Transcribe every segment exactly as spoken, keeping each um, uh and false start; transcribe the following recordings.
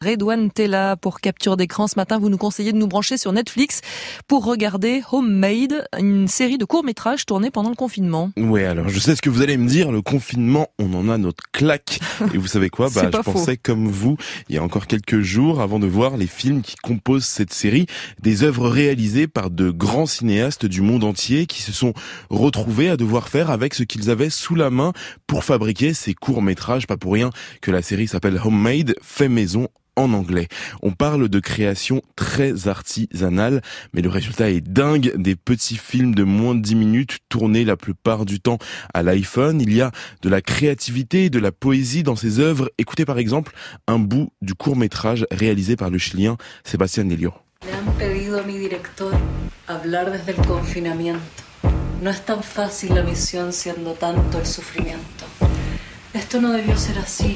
Redouane Tella pour Capture d'écran. Ce matin, vous nous conseillez de nous brancher sur Netflix pour regarder Homemade, une série de courts-métrages tournés pendant le confinement. Ouais, alors je sais ce que vous allez me dire, le confinement, on en a notre claque. Et vous savez quoi, bah, je faux. pensais comme vous, il y a encore quelques jours, avant de voir les films qui composent cette série, des œuvres réalisées par de grands cinéastes du monde entier qui se sont retrouvés à devoir faire avec ce qu'ils avaient sous la main pour fabriquer ces courts-métrages. Pas pour rien que la série s'appelle Homemade, fait maison en anglais. On parle de création très artisanale, mais le résultat est dingue. Des petits films de moins de dix minutes, tournés la plupart du temps à l'iPhone. Il y a de la créativité et de la poésie dans ces œuvres. Écoutez par exemple un bout du court-métrage réalisé par le Chilien Sebastián Lelio. Me han pedido a mi director hablar desde el confinamiento. No es tan fácil la misión siendo tanto el sufrimiento. Esto no debió ser así.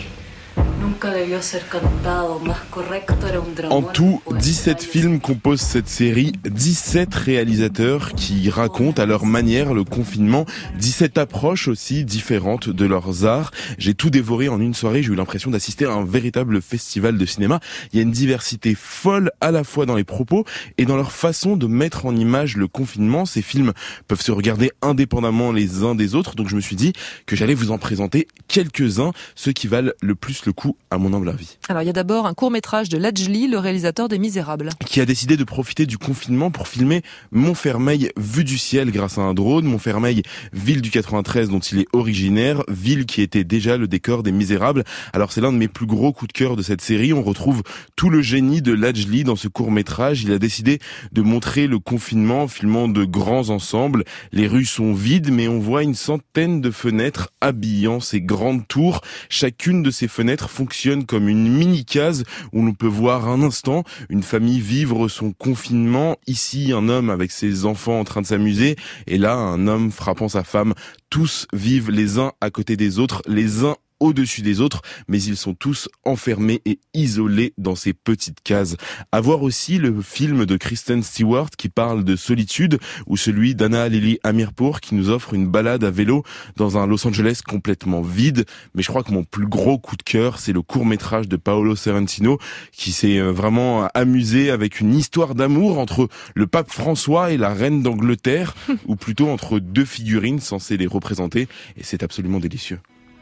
En tout, dix-sept films composent cette série, dix-sept réalisateurs qui racontent à leur manière le confinement, dix-sept approches aussi différentes de leurs arts. J'ai tout dévoré en une soirée, j'ai eu l'impression d'assister à un véritable festival de cinéma. Il y a une diversité folle à la fois dans les propos et dans leur façon de mettre en image le confinement. Ces films peuvent se regarder indépendamment les uns des autres, donc je me suis dit que j'allais vous en présenter quelques-uns, ceux qui valent le plus le coup à mon humble avis. Alors il y a d'abord un court-métrage de Lajli, le réalisateur des Misérables, qui a décidé de profiter du confinement pour filmer Montfermeil vue du ciel grâce à un drone. Montfermeil, ville du quatre-vingt-treize dont il est originaire, ville qui était déjà le décor des Misérables. Alors c'est l'un de mes plus gros coups de cœur de cette série. On retrouve tout le génie de Lajli dans ce court-métrage. Il a décidé de montrer le confinement en filmant de grands ensembles. Les rues sont vides, mais on voit une centaine de fenêtres habillant ces grandes tours. Chacune de ces fenêtres fonctionne comme une mini-case où l'on peut voir un instant une famille vivre son confinement. Ici, un homme avec ses enfants en train de s'amuser, et là, un homme frappant sa femme. Tous vivent les uns à côté des autres, les uns au-dessus des autres, mais ils sont tous enfermés et isolés dans ces petites cases. À voir aussi le film de Kristen Stewart qui parle de solitude, ou celui d'Anna Lily Amirpour qui nous offre une balade à vélo dans un Los Angeles complètement vide. Mais je crois que mon plus gros coup de cœur, c'est le court-métrage de Paolo Sorrentino qui s'est vraiment amusé avec une histoire d'amour entre le pape François et la reine d'Angleterre, ou plutôt entre deux figurines censées les représenter, et c'est absolument délicieux.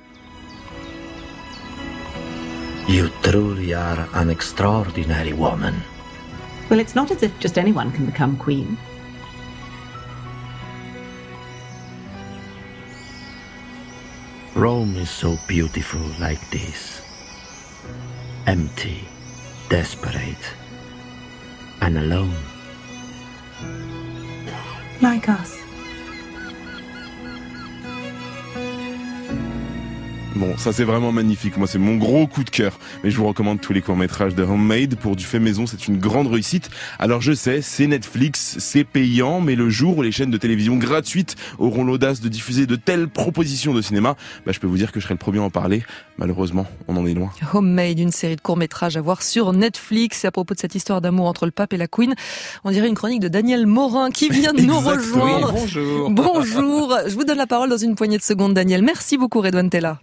You truly are an extraordinary woman. Well, it's not as if just anyone can become queen. Rome is so beautiful like this. Empty, desperate, and alone. Like us. Bon, ça c'est vraiment magnifique. Moi, c'est mon gros coup de cœur. Mais je vous recommande tous les courts-métrages de Homemade. Pour du fait maison, c'est une grande réussite. Alors je sais, c'est Netflix, c'est payant, mais le jour où les chaînes de télévision gratuites auront l'audace de diffuser de telles propositions de cinéma, bah je peux vous dire que je serai le premier à en parler. Malheureusement, on en est loin. Homemade, une série de courts-métrages à voir sur Netflix. Et à propos de cette histoire d'amour entre le pape et la queen, on dirait une chronique de Daniel Morin qui vient de nous rejoindre. Oui, bonjour. Bonjour. Je vous donne la parole dans une poignée de secondes, Daniel. Merci beaucoup, Redouane Tella.